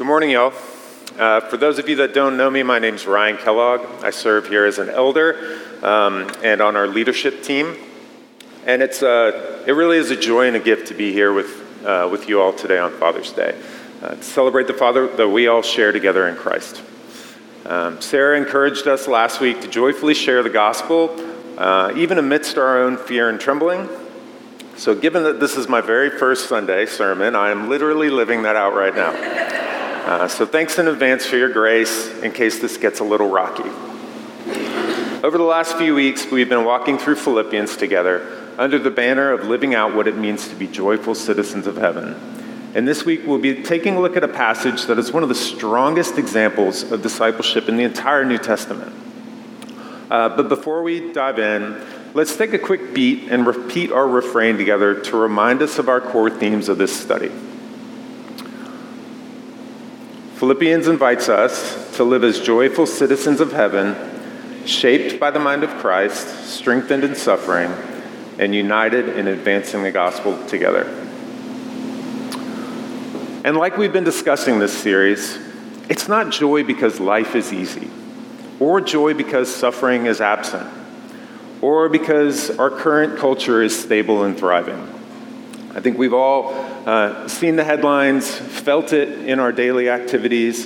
Good morning, y'all. For those of you that don't know me, my name's Ryan Kellogg. I serve here as an elder and on our leadership team. And it really is a joy and a gift to be here with you all today on Father's Day, to celebrate the Father that we all share together in Christ. Sarah encouraged us last week to joyfully share the gospel, even amidst our own fear and trembling. So given that this is my very first Sunday sermon, I am literally living that out right now. So thanks in advance for your grace in case this gets a little rocky. Over the last few weeks, we've been walking through Philippians together under the banner of living out what it means to be joyful citizens of heaven. And this week, we'll be taking a look at a passage that is one of the strongest examples of discipleship in the entire New Testament. But before we dive in, let's take a quick beat and repeat our refrain together to remind us of our core themes of this study. Philippians invites us to live as joyful citizens of heaven, shaped by the mind of Christ, strengthened in suffering, and united in advancing the gospel together. And like we've been discussing this series, it's not joy because life is easy, or joy because suffering is absent, or because our our culture is stable and thriving. I think we've all seen the headlines, felt it in our daily activities.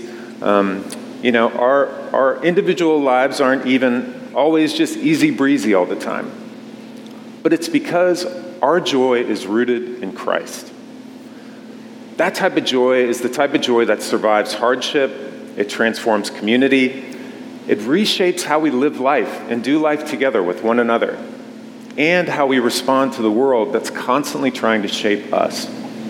Our individual lives aren't even always just easy breezy all the time. But it's because our joy is rooted in Christ. That type of joy is the type of joy that survives hardship. It transforms community. It reshapes how we live life and do life together with one another, and how we respond to the world that's constantly trying to shape us.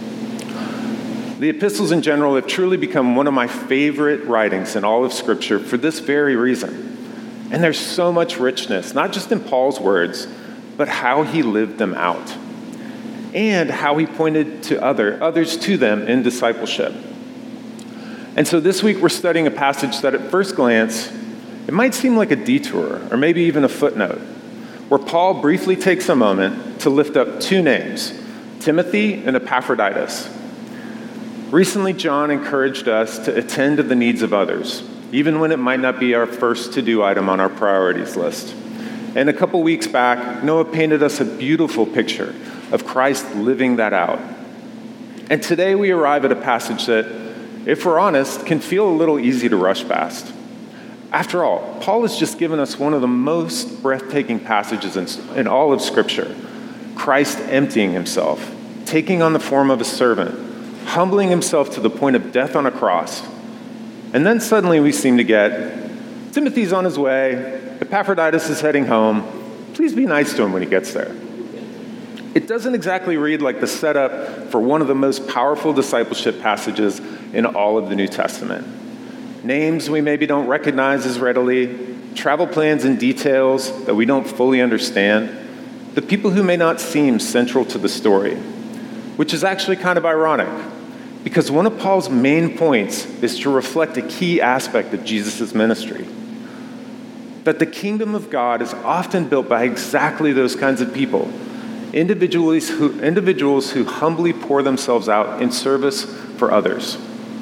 The epistles in general have truly become one of my favorite writings in all of Scripture for this very reason. And there's so much richness, not just in Paul's words, but how he lived them out, and how he pointed to others to them in discipleship. And so this week we're studying a passage that at first glance, it might seem like a detour, or maybe even a footnote, where Paul briefly takes a moment to lift up two names, Timothy and Epaphroditus. Recently, John encouraged us to attend to the needs of others, even when it might not be our first to-do item on our priorities list. And a couple weeks back, Noah painted us a beautiful picture of Christ living that out. And today we arrive at a passage that, if we're honest, can feel a little easy to rush past. After all, Paul has just given us one of the most breathtaking passages in all of Scripture. Christ emptying himself, taking on the form of a servant, humbling himself to the point of death on a cross. And then suddenly we seem to get, Timothy's on his way, Epaphroditus is heading home, please be nice to him when he gets there. It doesn't exactly read like the setup for one of the most powerful discipleship passages in all of the New Testament. Names we maybe don't recognize as readily, travel plans and details that we don't fully understand, the people who may not seem central to the story, which is actually kind of ironic, because one of Paul's main points is to reflect a key aspect of Jesus' ministry, that the kingdom of God is often built by exactly those kinds of people, individuals who humbly pour themselves out in service for others.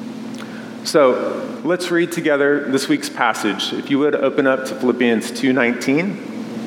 So, let's read together this week's passage. If you would open up to Philippians 2:19.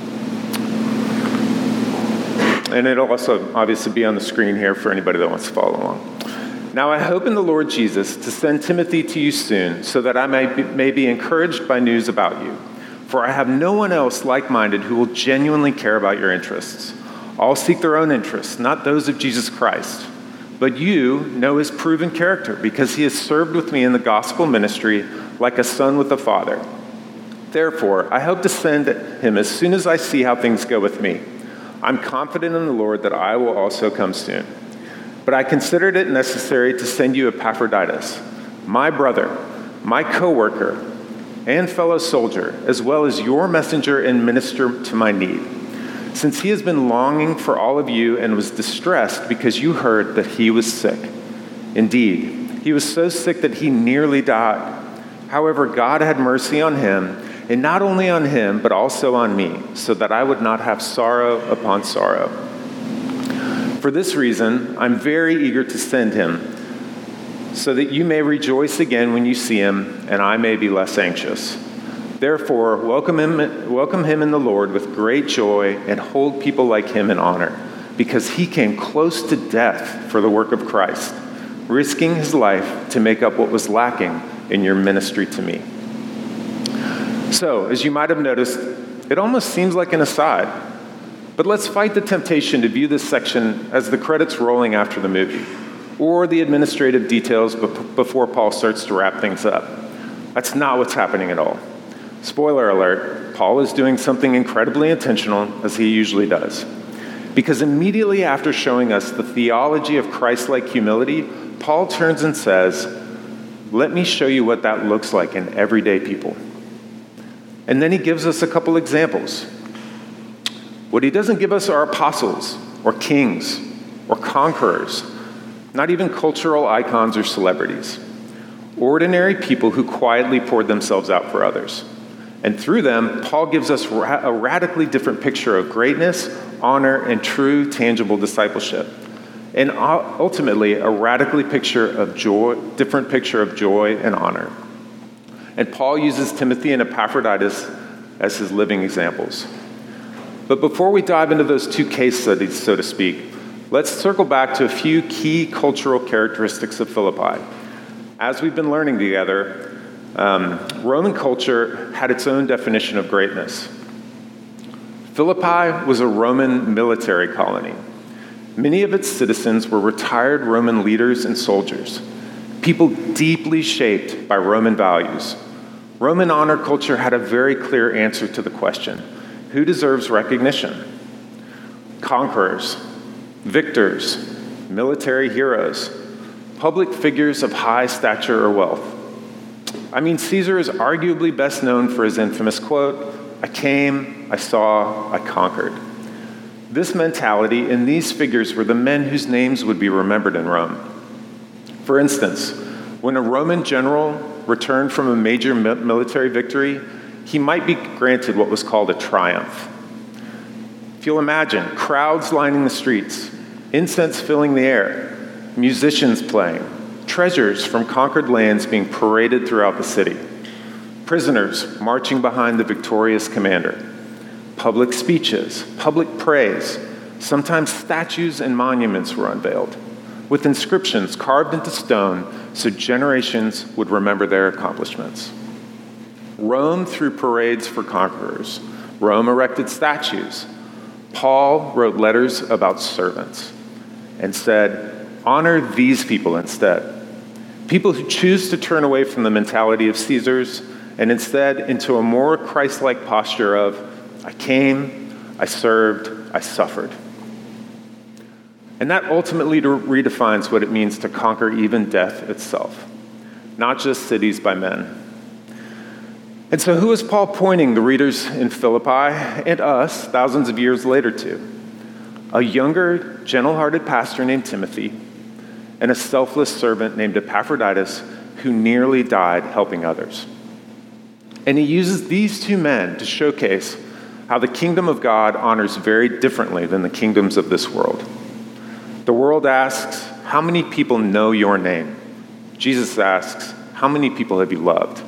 And it'll also obviously be on the screen here for anybody that wants to follow along. Now I hope in the Lord Jesus to send Timothy to you soon, so that I may be encouraged by news about you. For I have no one else like-minded who will genuinely care about your interests. All seek their own interests, not those of Jesus Christ. But you know his proven character, because he has served with me in the gospel ministry like a son with a father. Therefore, I hope to send him as soon as I see how things go with me. I'm confident in the Lord that I will also come soon. But I considered it necessary to send you Epaphroditus, my brother, my co-worker, and fellow soldier, as well as your messenger and minister to my need, since he has been longing for all of you and was distressed because you heard that he was sick. Indeed, he was so sick that he nearly died. However, God had mercy on him, and not only on him, but also on me, so that I would not have sorrow upon sorrow. For this reason, I'm very eager to send him, so that you may rejoice again when you see him, and I may be less anxious. Therefore, welcome him in the Lord with great joy and hold people like him in honor, because he came close to death for the work of Christ, risking his life to make up what was lacking in your ministry to me. So, as you might have noticed, it almost seems like an aside, but let's fight the temptation to view this section as the credits rolling after the movie, or the administrative details before Paul starts to wrap things up. That's not what's happening at all. Spoiler alert, Paul is doing something incredibly intentional, as he usually does. Because immediately after showing us the theology of Christ-like humility, Paul turns and says, let me show you what that looks like in everyday people. And then he gives us a couple examples. What he doesn't give us are apostles, or kings, or conquerors, not even cultural icons or celebrities. Ordinary people who quietly poured themselves out for others. And through them, Paul gives us a radically different picture of greatness, honor, and true, tangible discipleship. And ultimately, a radically different picture of joy and honor. And Paul uses Timothy and Epaphroditus as his living examples. But before we dive into those two case studies, so to speak, let's circle back to a few key cultural characteristics of Philippi. As we've been learning together, Roman culture had its own definition of greatness. Philippi was a Roman military colony. Many of its citizens were retired Roman leaders and soldiers, people deeply shaped by Roman values. Roman honor culture had a very clear answer to the question, who deserves recognition? Conquerors, victors, military heroes, public figures of high stature or wealth. I mean, Caesar is arguably best known for his infamous quote, I came, I saw, I conquered. This mentality and these figures were the men whose names would be remembered in Rome. For instance, when a Roman general returned from a major military victory, he might be granted what was called a triumph. If you'll imagine, crowds lining the streets, incense filling the air, musicians playing, treasures from conquered lands being paraded throughout the city, prisoners marching behind the victorious commander, public speeches, public praise, sometimes statues and monuments were unveiled, with inscriptions carved into stone so generations would remember their accomplishments. Rome threw parades for conquerors. Rome erected statues. Paul wrote letters about servants and said, honor these people instead. People who choose to turn away from the mentality of Caesar's and instead into a more Christ-like posture of, I came, I served, I suffered. And that ultimately redefines what it means to conquer even death itself, not just cities by men. And so who is Paul pointing the readers in Philippi and us thousands of years later to? A younger, gentle-hearted pastor named Timothy and a selfless servant named Epaphroditus who nearly died helping others. And he uses these two men to showcase how the kingdom of God honors very differently than the kingdoms of this world. The world asks, how many people know your name? Jesus asks, how many people have you loved?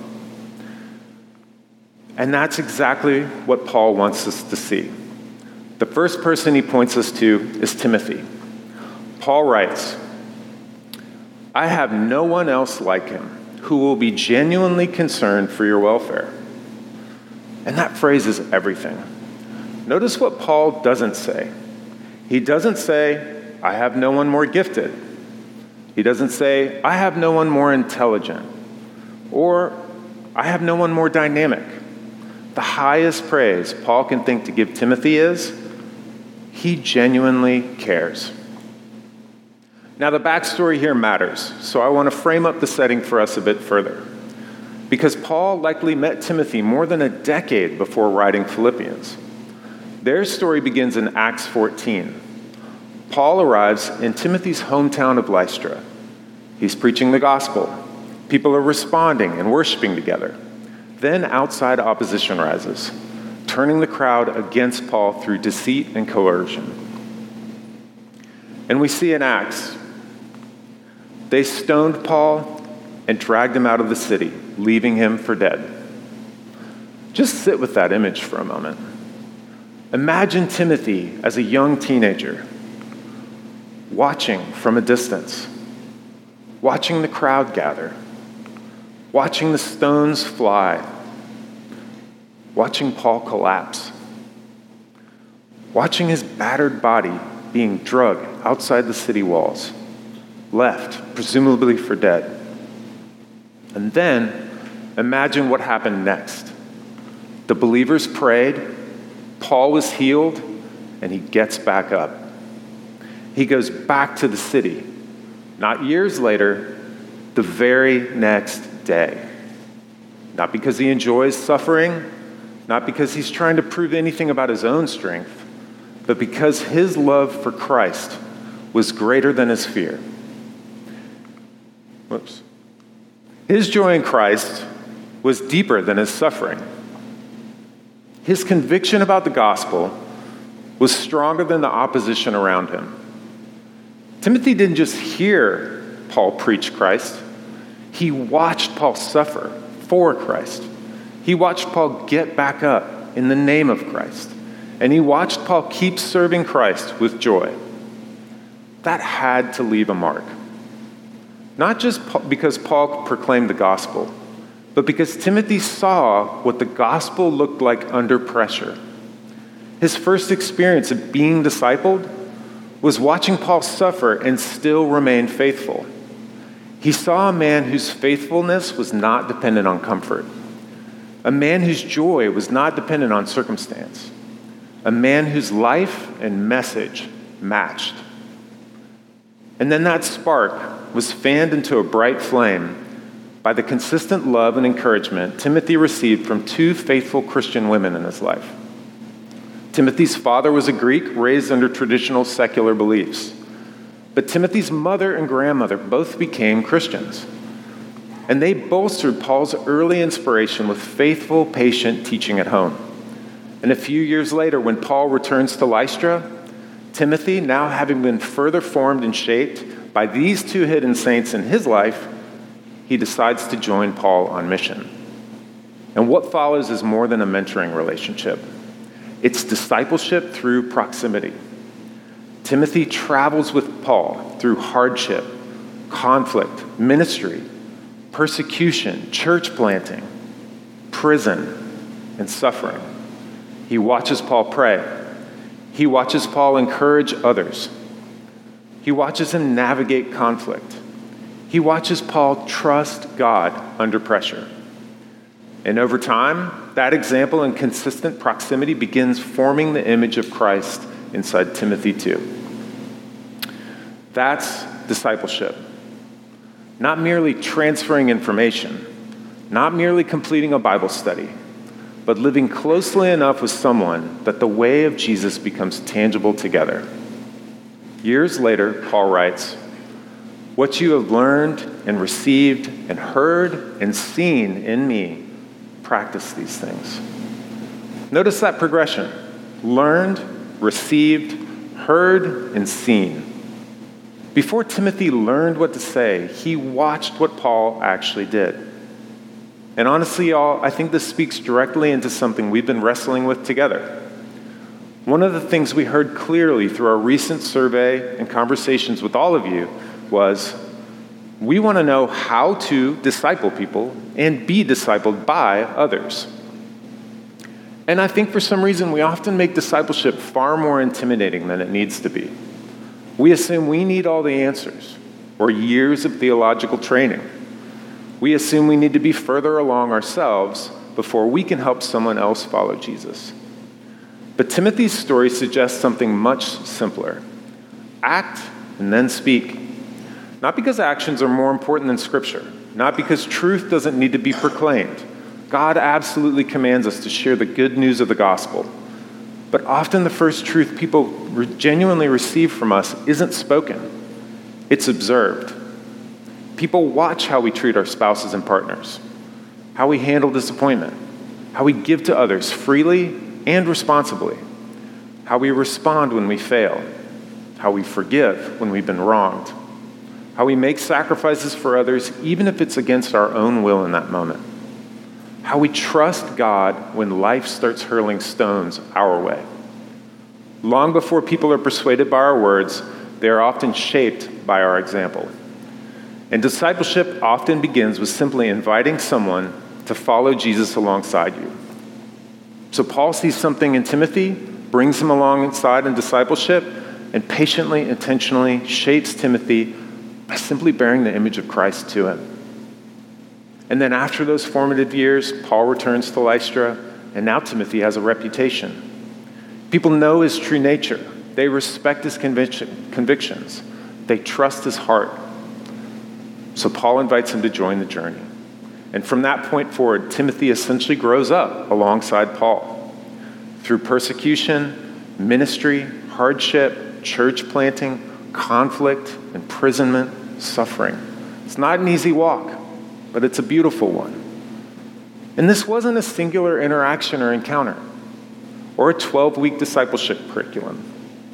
And that's exactly what Paul wants us to see. The first person he points us to is Timothy. Paul writes, I have no one else like him who will be genuinely concerned for your welfare. And that phrase is everything. Notice what Paul doesn't say. He doesn't say, I have no one more gifted. He doesn't say, I have no one more intelligent. Or, I have no one more dynamic. The highest praise Paul can think to give Timothy is, he genuinely cares. Now, the backstory here matters, so I want to frame up the setting for us a bit further. Because Paul likely met Timothy more than a decade before writing Philippians. Their story begins in Acts 14. Paul arrives in Timothy's hometown of Lystra. He's preaching the gospel. People are responding and worshiping together. Then outside opposition rises, turning the crowd against Paul through deceit and coercion. And we see in Acts, They stoned Paul and dragged him out of the city, leaving him for dead. Just sit with that image for a moment. Imagine Timothy as a young teenager, watching from a distance, watching the crowd gather, watching the stones fly, watching Paul collapse, watching his battered body being dragged outside the city walls, left, presumably for dead. And then, imagine what happened next. The believers prayed, Paul was healed, and he gets back up. He goes back to the city, not years later, the very next day. Not because he enjoys suffering, not because he's trying to prove anything about his own strength, but because his love for Christ was greater than his fear. His joy in Christ was deeper than his suffering. His conviction about the gospel was stronger than the opposition around him. Timothy didn't just hear Paul preach Christ. He watched Paul suffer for Christ. He watched Paul get back up in the name of Christ. And he watched Paul keep serving Christ with joy. That had to leave a mark. Not just because Paul proclaimed the gospel, but because Timothy saw what the gospel looked like under pressure. His first experience of being discipled was watching Paul suffer and still remain faithful. He saw a man whose faithfulness was not dependent on comfort, a man whose joy was not dependent on circumstance, a man whose life and message matched. And then that spark was fanned into a bright flame by the consistent love and encouragement Timothy received from two faithful Christian women in his life. Timothy's father was a Greek raised under traditional secular beliefs, but Timothy's mother and grandmother both became Christians. And they bolstered Paul's early inspiration with faithful, patient teaching at home. And a few years later, when Paul returns to Lystra, Timothy, now having been further formed and shaped by these two hidden saints in his life, he decides to join Paul on mission. And what follows is more than a mentoring relationship. It's discipleship through proximity. Timothy travels with Paul through hardship, conflict, ministry, persecution, church planting, prison, and suffering. He watches Paul pray. He watches Paul encourage others. He watches him navigate conflict. He watches Paul trust God under pressure. And over time, that example and consistent proximity begins forming the image of Christ inside Timothy too. That's discipleship. Not merely transferring information, not merely completing a Bible study, but living closely enough with someone that the way of Jesus becomes tangible together. Years later, Paul writes, "What you have learned and received and heard and seen in me, practice these things." Notice that progression. Learned, received, heard, and seen. Before Timothy learned what to say, he watched what Paul actually did. And honestly, y'all, I think this speaks directly into something we've been wrestling with together. One of the things we heard clearly through our recent survey and conversations with all of you was, we want to know how to disciple people and be discipled by others. And I think for some reason we often make discipleship far more intimidating than it needs to be. We assume we need all the answers or years of theological training. We assume we need to be further along ourselves before we can help someone else follow Jesus. But Timothy's story suggests something much simpler. Act and then speak. Not because actions are more important than Scripture, not because truth doesn't need to be proclaimed. God absolutely commands us to share the good news of the gospel. But often the first truth people genuinely receive from us isn't spoken. It's observed. People watch how we treat our spouses and partners, how we handle disappointment, how we give to others freely and responsibly, how we respond when we fail, how we forgive when we've been wronged, how how we make sacrifices for others, even if it's against our own will in that moment, how we trust God when life starts hurling stones our way. Long before people are persuaded by our words, they are often shaped by our example. And discipleship often begins with simply inviting someone to follow Jesus alongside you. So Paul sees something in Timothy, brings him alongside in discipleship, and patiently, intentionally shapes Timothy by simply bearing the image of Christ to him. And then after those formative years, Paul returns to Lystra, and now Timothy has a reputation. People know his true nature. They respect his convictions. They trust his heart. So Paul invites him to join the journey. And from that point forward, Timothy essentially grows up alongside Paul through persecution, ministry, hardship, church planting, conflict, imprisonment, suffering. It's not an easy walk, but it's a beautiful one. And this wasn't a singular interaction or encounter, or a 12-week discipleship curriculum.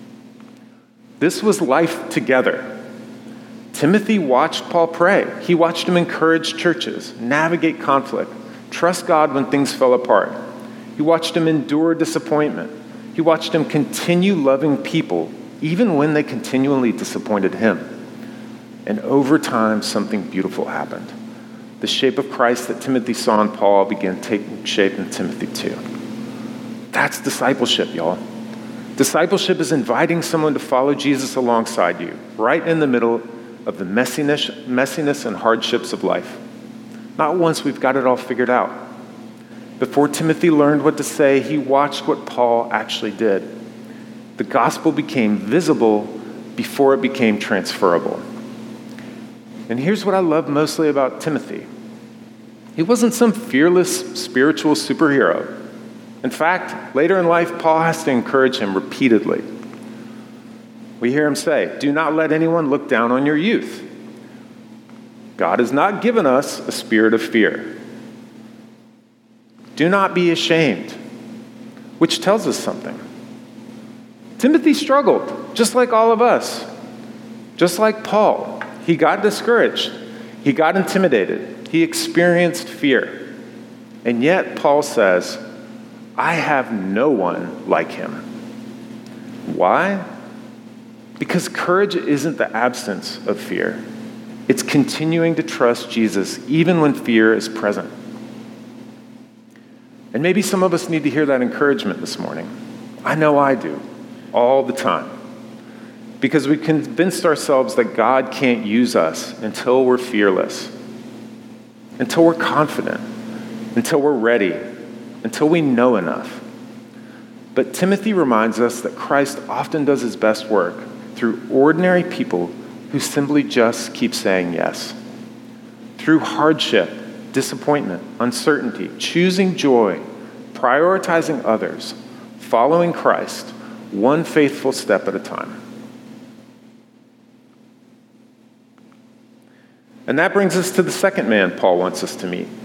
This was life together. Timothy watched Paul pray. He watched him encourage churches, navigate conflict, trust God when things fell apart. He watched him endure disappointment. He watched him continue loving people, even when they continually disappointed him. And over time, something beautiful happened. The shape of Christ that Timothy saw in Paul began taking shape in Timothy too. That's discipleship, y'all. Discipleship is inviting someone to follow Jesus alongside you, right in the middle of the messiness and hardships of life. Not once we've got it all figured out. Before Timothy learned what to say, he watched what Paul actually did. The gospel became visible before it became transferable. And here's what I love mostly about Timothy. He wasn't some fearless spiritual superhero. In fact, later in life, Paul has to encourage him repeatedly. We hear him say, "Do not let anyone look down on your youth. God has not given us a spirit of fear. Do not be ashamed," which tells us something. Timothy struggled, just like all of us. Just like Paul, he got discouraged. He got intimidated. He experienced fear. And yet, Paul says, "I have no one like him." Why? Because courage isn't the absence of fear. It's continuing to trust Jesus even when fear is present. And maybe some of us need to hear that encouragement this morning. I know I do, all the time. Because we convinced ourselves that God can't use us until we're fearless, until we're confident, until we're ready, until we know enough. But Timothy reminds us that Christ often does his best work through ordinary people who simply just keep saying yes. Through hardship, disappointment, uncertainty, choosing joy, prioritizing others, following Christ, one faithful step at a time. And that brings us to the second man Paul wants us to meet.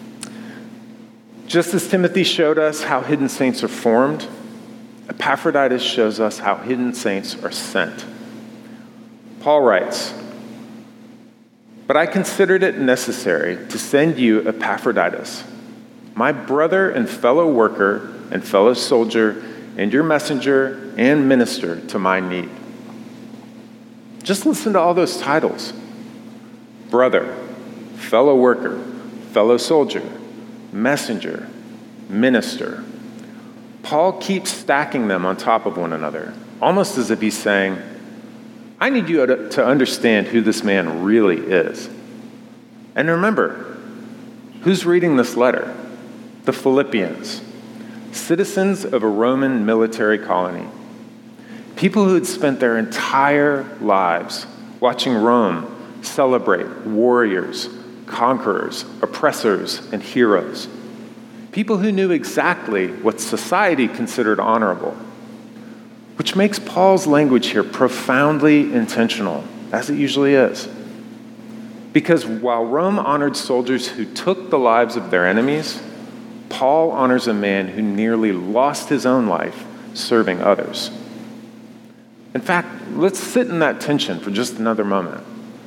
Just as Timothy showed us how hidden saints are formed, Epaphroditus shows us how hidden saints are sent. Paul writes, "But I considered it necessary to send you Epaphroditus, my brother and fellow worker and fellow soldier, and your messenger and minister to my need." Just listen to all those titles. Brother, fellow worker, fellow soldier, messenger, minister. Paul keeps stacking them on top of one another, almost as if he's saying, I need you to understand who this man really is. And remember, who's reading this letter? The Philippians, citizens of a Roman military colony. People who had spent their entire lives watching Rome celebrate warriors, conquerors, oppressors, and heroes. People who knew exactly what society considered honorable, which makes Paul's language here profoundly intentional, as it usually is. Because while Rome honored soldiers who took the lives of their enemies, Paul honors a man who nearly lost his own life serving others. In fact, let's sit in that tension for just another moment.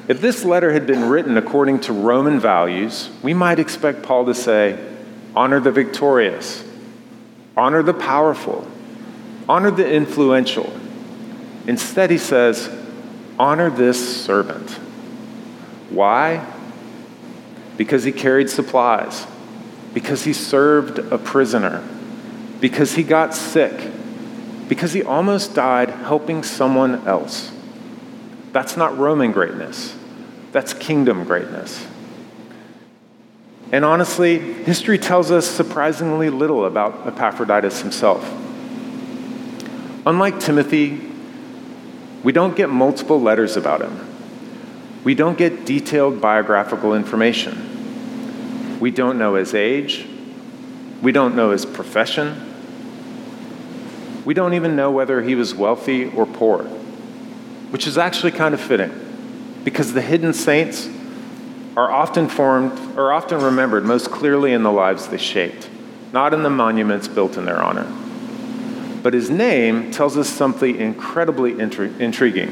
If this letter had been written according to Roman values, we might expect Paul to say, honor the victorious, honor the powerful, honor the influential. Instead, he says, honor this servant. Why? Because he carried supplies, because he served a prisoner, because he got sick, because he almost died helping someone else. That's not Roman greatness. That's kingdom greatness. And honestly, history tells us surprisingly little about Epaphroditus himself. Unlike Timothy, we don't get multiple letters about him. We don't get detailed biographical information. We don't know his age. We don't know his profession. We don't even know whether he was wealthy or poor, which is actually kind of fitting, because the hidden saints are often remembered most clearly in the lives they shaped, not in the monuments built in their honor. But his name tells us something incredibly intriguing.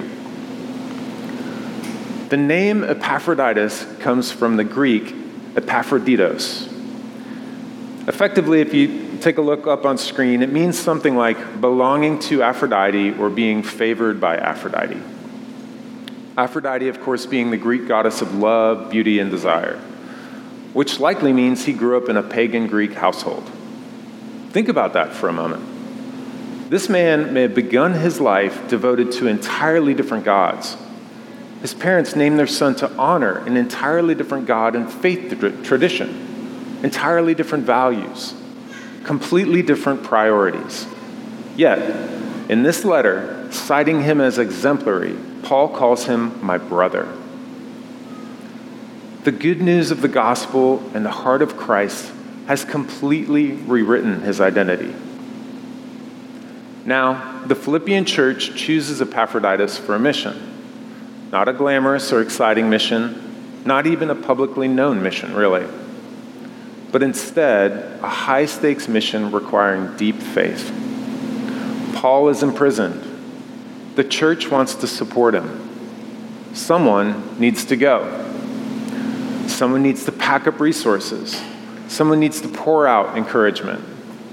The name Epaphroditus comes from the Greek Epaphroditos. Effectively, if you take a look up on screen, it means something like belonging to Aphrodite or being favored by Aphrodite. Aphrodite, of course, being the Greek goddess of love, beauty, and desire, which likely means he grew up in a pagan Greek household. Think about that for a moment. This man may have begun his life devoted to entirely different gods. His parents named their son to honor an entirely different God and faith tradition. Entirely different values, completely different priorities. Yet, in this letter, citing him as exemplary, Paul calls him my brother. The good news of the gospel and the heart of Christ has completely rewritten his identity. Now, the Philippian church chooses Epaphroditus for a mission. Not a glamorous or exciting mission, not even a publicly known mission, really. But instead, a high-stakes mission requiring deep faith. Paul is imprisoned. The church wants to support him. Someone needs to go. Someone needs to pack up resources. Someone needs to pour out encouragement.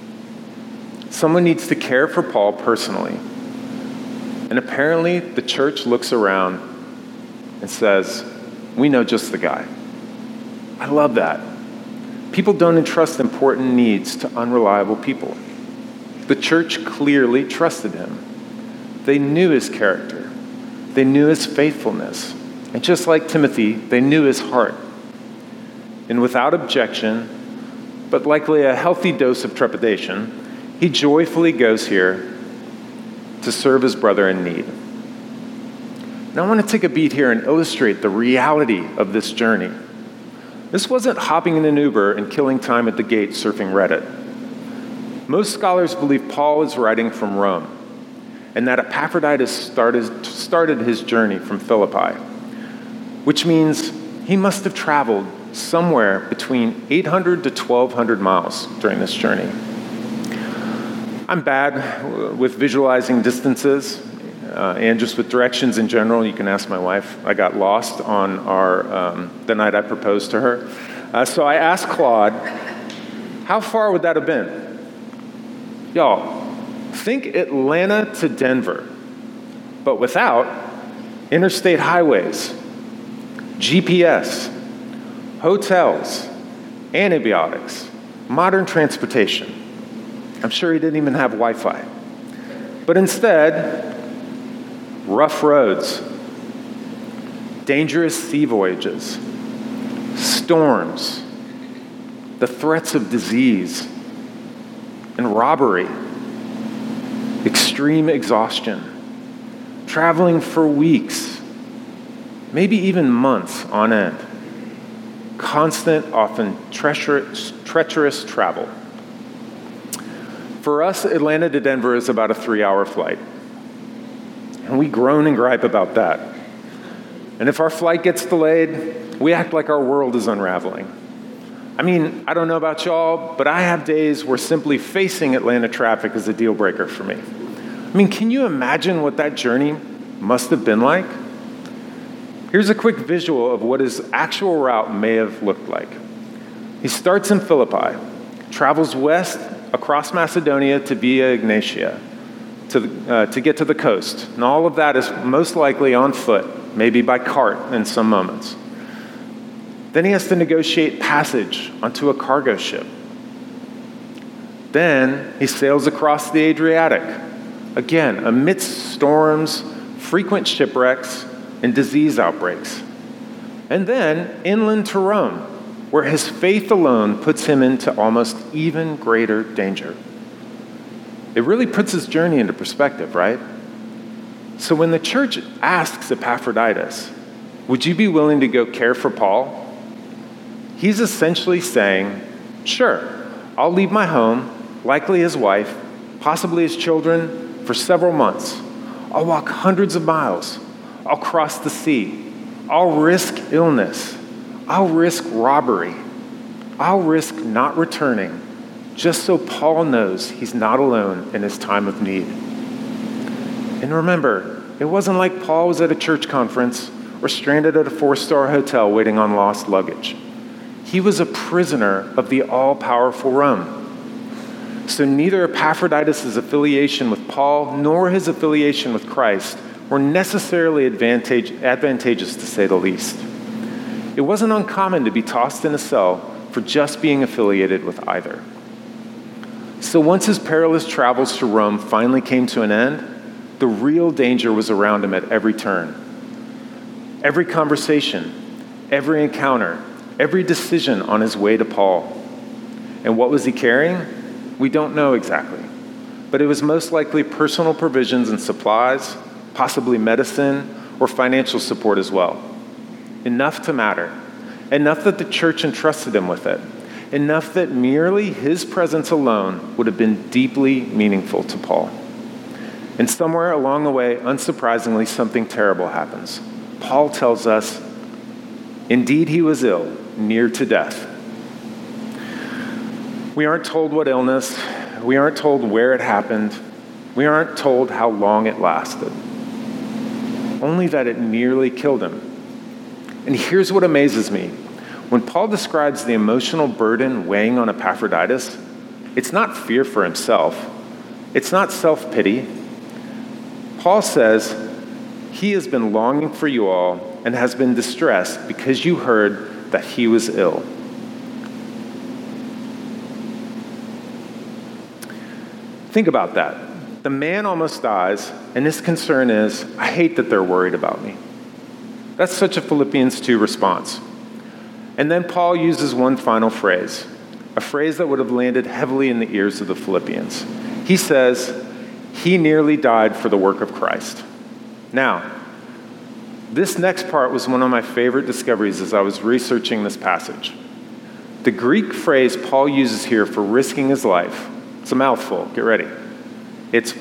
Someone needs to care for Paul personally. And apparently, the church looks around and says, we know just the guy. I love that. People don't entrust important needs to unreliable people. The church clearly trusted him. They knew his character. They knew his faithfulness. And just like Timothy, they knew his heart. And without objection, but likely a healthy dose of trepidation, he joyfully goes here to serve his brother in need. Now I want to take a beat here and illustrate the reality of this journey. This wasn't hopping in an Uber and killing time at the gate surfing Reddit. Most scholars believe Paul is writing from Rome, and that Epaphroditus started his journey from Philippi, which means he must have traveled somewhere between 800 to 1,200 miles during this journey. I'm bad with visualizing distances, and just with directions in general. You can ask my wife. I got lost on the night I proposed to her. So I asked Claude, how far would that have been? Y'all, think Atlanta to Denver, but without interstate highways, GPS, hotels, antibiotics, modern transportation. I'm sure he didn't even have Wi-Fi. But instead, rough roads, dangerous sea voyages, storms, the threats of disease and robbery, extreme exhaustion, traveling for weeks, maybe even months on end, constant, often treacherous travel. For us, Atlanta to Denver is about a 3-hour flight. And we groan and gripe about that. And if our flight gets delayed, we act like our world is unraveling. I mean, I don't know about y'all, but I have days where simply facing Atlanta traffic is a deal breaker for me. I mean, can you imagine what that journey must have been like? Here's a quick visual of what his actual route may have looked like. He starts in Philippi, travels west across Macedonia to Via Egnatia to get to the coast. And all of that is most likely on foot, maybe by cart in some moments. Then he has to negotiate passage onto a cargo ship. Then he sails across the Adriatic, again, amidst storms, frequent shipwrecks, and disease outbreaks. And then inland to Rome, where his faith alone puts him into almost even greater danger. It really puts his journey into perspective, right? So when the church asks Epaphroditus, would you be willing to go care for Paul? He's essentially saying, sure, I'll leave my home, likely his wife, possibly his children, for several months. I'll walk hundreds of miles. I'll cross the sea. I'll risk illness. I'll risk robbery. I'll risk not returning, just so Paul knows he's not alone in his time of need. And remember, it wasn't like Paul was at a church conference or stranded at a 4-star hotel waiting on lost luggage. He was a prisoner of the all-powerful Rome. So neither Epaphroditus' affiliation with Paul nor his affiliation with Christ were necessarily advantageous, to say the least. It wasn't uncommon to be tossed in a cell for just being affiliated with either. So once his perilous travels to Rome finally came to an end, the real danger was around him at every turn. Every conversation, every encounter, every decision on his way to Paul. And what was he carrying? We don't know exactly, but it was most likely personal provisions and supplies, possibly medicine or financial support as well. Enough to matter, enough that the church entrusted him with it, enough that merely his presence alone would have been deeply meaningful to Paul. And somewhere along the way, unsurprisingly, something terrible happens. Paul tells us, indeed he was ill, near to death. We aren't told what illness, we aren't told where it happened, we aren't told how long it lasted. Only that it nearly killed him. And here's what amazes me. When Paul describes the emotional burden weighing on Epaphroditus, it's not fear for himself. It's not self-pity. Paul says, he has been longing for you all and has been distressed because you heard that he was ill. Think about that. The man almost dies, and his concern is, I hate that they're worried about me. That's such a Philippians 2 response. And then Paul uses one final phrase, a phrase that would have landed heavily in the ears of the Philippians. He says, he nearly died for the work of Christ. Now, this next part was one of my favorite discoveries as I was researching this passage. The Greek phrase Paul uses here for risking his life, it's a mouthful, get ready. It's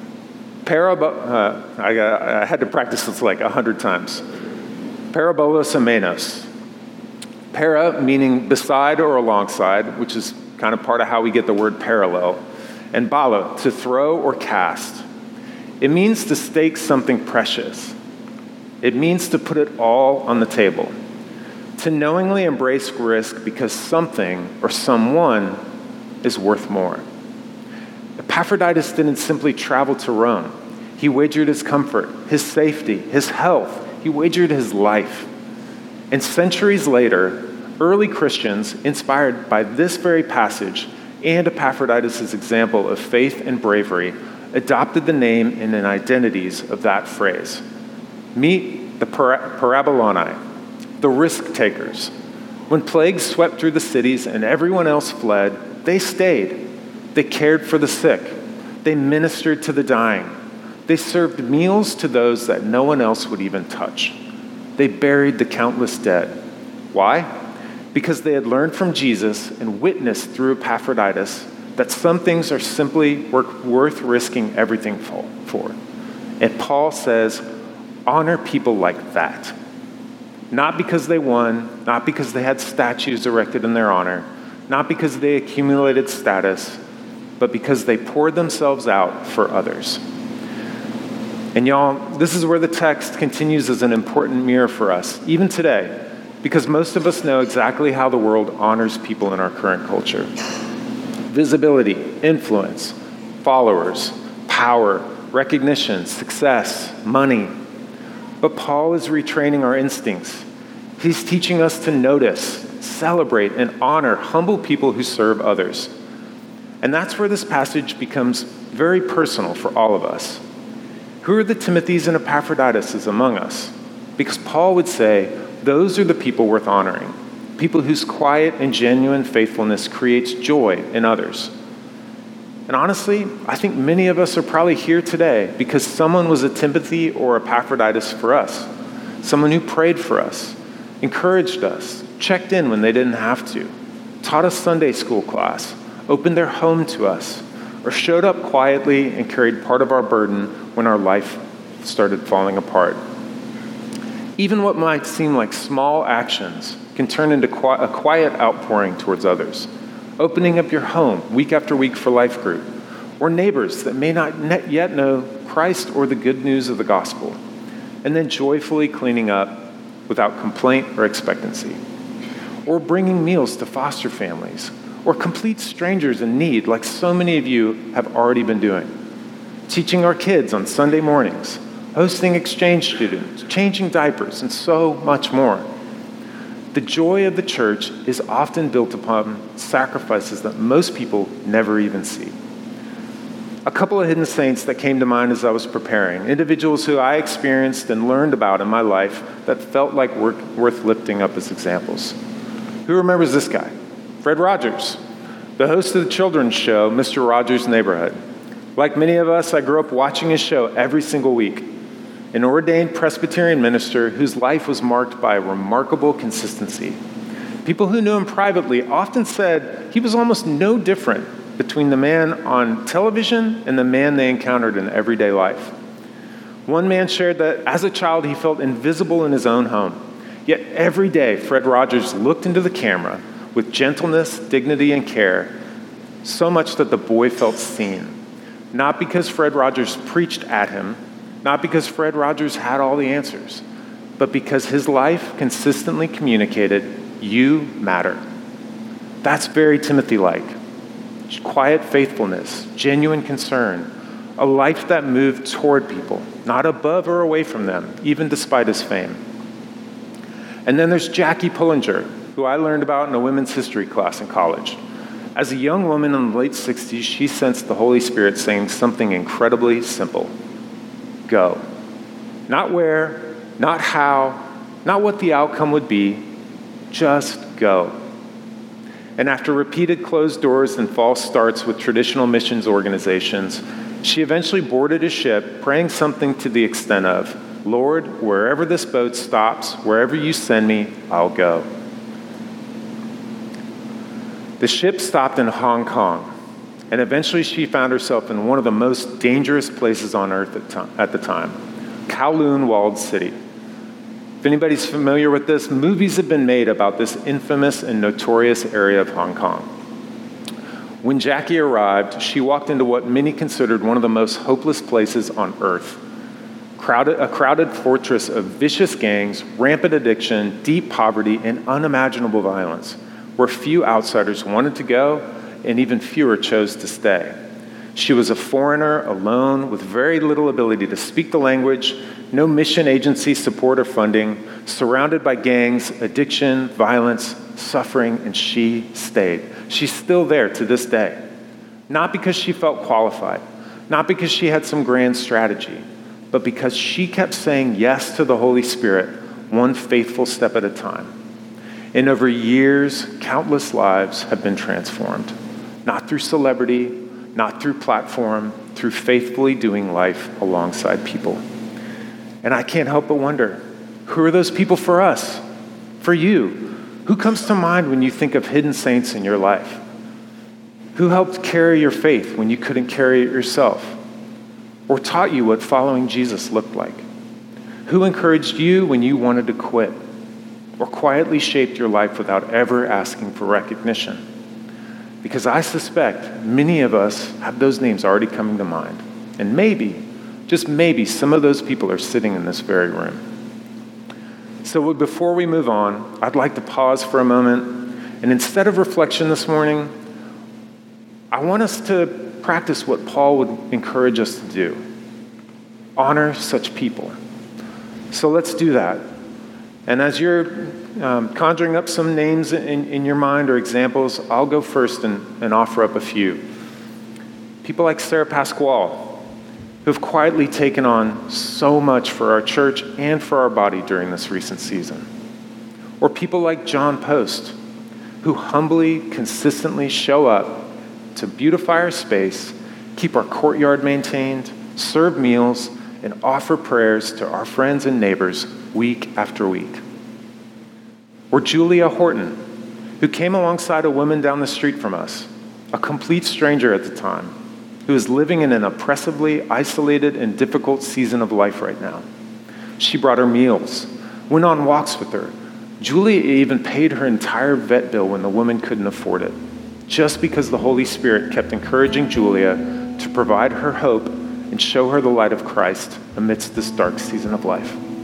I had to practice this like 100 times. Parabolos amenos. Para meaning beside or alongside, which is kind of part of how we get the word parallel. And balo, to throw or cast. It means to stake something precious. It means to put it all on the table. To knowingly embrace risk because something or someone is worth more. Epaphroditus didn't simply travel to Rome. He wagered his comfort, his safety, his health. He wagered his life. And centuries later, early Christians, inspired by this very passage and Epaphroditus' example of faith and bravery, adopted the name and the identities of that phrase. Meet the Parabolani, the risk takers. When plagues swept through the cities and everyone else fled, they stayed. They cared for the sick. They ministered to the dying. They served meals to those that no one else would even touch. They buried the countless dead. Why? Because they had learned from Jesus and witnessed through Epaphroditus that some things are simply worth risking everything for. And Paul says, honor people like that. Not because they won, not because they had statues erected in their honor, not because they accumulated status, but because they poured themselves out for others. And y'all, this is where the text continues as an important mirror for us, even today, because most of us know exactly how the world honors people in our current culture. Visibility, influence, followers, power, recognition, success, money. But Paul is retraining our instincts. He's teaching us to notice, celebrate, and honor humble people who serve others. And that's where this passage becomes very personal for all of us. Who are the Timothys and Epaphroditus among us? Because Paul would say, those are the people worth honoring, people whose quiet and genuine faithfulness creates joy in others. And honestly, I think many of us are probably here today because someone was a Timothy or Epaphroditus for us, someone who prayed for us, encouraged us, checked in when they didn't have to, taught us Sunday school class, opened their home to us, or showed up quietly and carried part of our burden when our life started falling apart. Even what might seem like small actions can turn into a quiet outpouring towards others. Opening up your home week after week for life group, or neighbors that may not yet know Christ or the good news of the gospel, and then joyfully cleaning up without complaint or expectancy. Or bringing meals to foster families, or complete strangers in need, like so many of you have already been doing. Teaching our kids on Sunday mornings, hosting exchange students, changing diapers, and so much more. The joy of the church is often built upon sacrifices that most people never even see. A couple of hidden saints that came to mind as I was preparing, individuals who I experienced and learned about in my life that felt like worth lifting up as examples. Who remembers this guy? Fred Rogers, the host of the children's show, Mr. Rogers' Neighborhood. Like many of us, I grew up watching his show every single week. An ordained Presbyterian minister whose life was marked by remarkable consistency. People who knew him privately often said he was almost no different between the man on television and the man they encountered in everyday life. One man shared that as a child he felt invisible in his own home, yet every day Fred Rogers looked into the camera with gentleness, dignity, and care, so much that the boy felt seen. Not because Fred Rogers preached at him, not because Fred Rogers had all the answers, but because his life consistently communicated, you matter. That's very Timothy-like. Quiet faithfulness, genuine concern, a life that moved toward people, not above or away from them, even despite his fame. And then there's Jackie Pullinger, who I learned about in a women's history class in college. As a young woman in the late 60s, she sensed the Holy Spirit saying something incredibly simple. Go. Not where, not how, not what the outcome would be, just go. And after repeated closed doors and false starts with traditional missions organizations, she eventually boarded a ship praying something to the extent of, Lord, wherever this boat stops, wherever you send me, I'll go. The ship stopped in Hong Kong, and eventually she found herself in one of the most dangerous places on earth at the time, Kowloon Walled City. If anybody's familiar with this, movies have been made about this infamous and notorious area of Hong Kong. When Jackie arrived, she walked into what many considered one of the most hopeless places on earth. A crowded fortress of vicious gangs, rampant addiction, deep poverty, and unimaginable violence, where few outsiders wanted to go and even fewer chose to stay. She was a foreigner, alone, with very little ability to speak the language, no mission agency support or funding, surrounded by gangs, addiction, violence, suffering, and she stayed. She's still there to this day. Not because she felt qualified, not because she had some grand strategy, but because she kept saying yes to the Holy Spirit, one faithful step at a time. And over years, countless lives have been transformed. Not through celebrity, not through platform, through faithfully doing life alongside people. And I can't help but wonder, who are those people for us? For you? Who comes to mind when you think of hidden saints in your life? Who helped carry your faith when you couldn't carry it yourself? Or taught you what following Jesus looked like? Who encouraged you when you wanted to quit? Or quietly shaped your life without ever asking for recognition? Because I suspect many of us have those names already coming to mind. And maybe just maybe some of those people are sitting in this very room. So before we move on, I'd like to pause for a moment, and instead of reflection this morning, I want us to practice what Paul would encourage us to do. Honor such people. So let's do that. And as you're conjuring up some names in your mind or examples, I'll go first and offer up a few. People like Sarah Pasquale, who have quietly taken on so much for our church and for our body during this recent season. Or people like John Post, who humbly, consistently show up to beautify our space, keep our courtyard maintained, serve meals, and offer prayers to our friends and neighbors week after week. Or Julia Horton, who came alongside a woman down the street from us, a complete stranger at the time, who is living in an oppressively isolated and difficult season of life right now. She brought her meals, went on walks with her. Julia even paid her entire vet bill when the woman couldn't afford it, just because the Holy Spirit kept encouraging Julia to provide her hope and show her the light of Christ amidst this dark season of life.